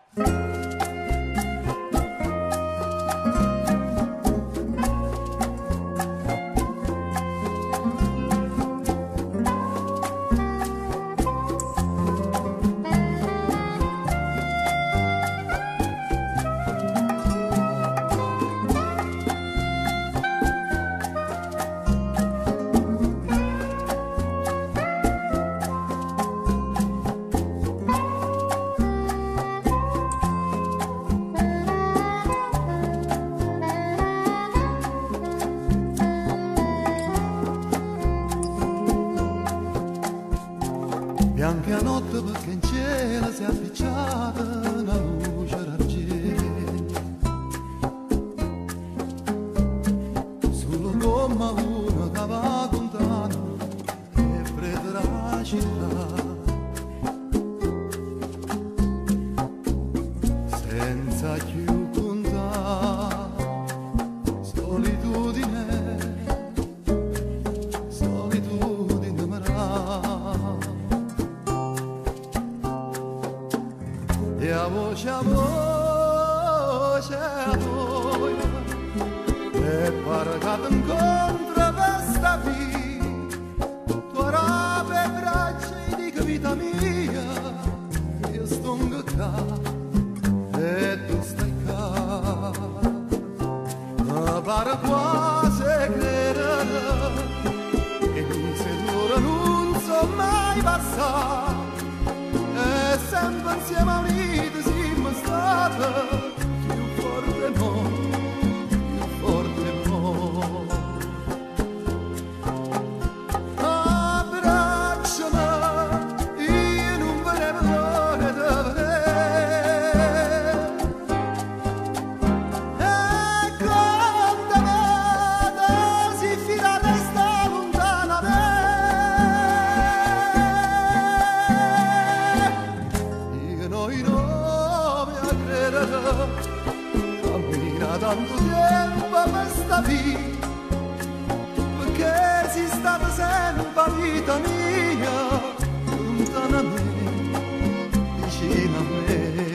Bianca notte perché in cielo si è appicciata una luce d'argento. Sulla gomma una che va lontano e fredda la città. Senza più contare, solitudine e a voce a voi e paracata incontra questa vita tua rape braccia e dica vita mia io sto qua e tu stai qua ma pare quasi credere che mi sicuro non so mai passare e sempre insieme a uniti siamo stati più forte mo, più forte mo. Abbracciami, io non volevo l'ora di vedere e quando vado si fila resta lontana me. Cammina tanto tempo a questa vita perché sei stata sempre vita mia lontana a me, vicino a me.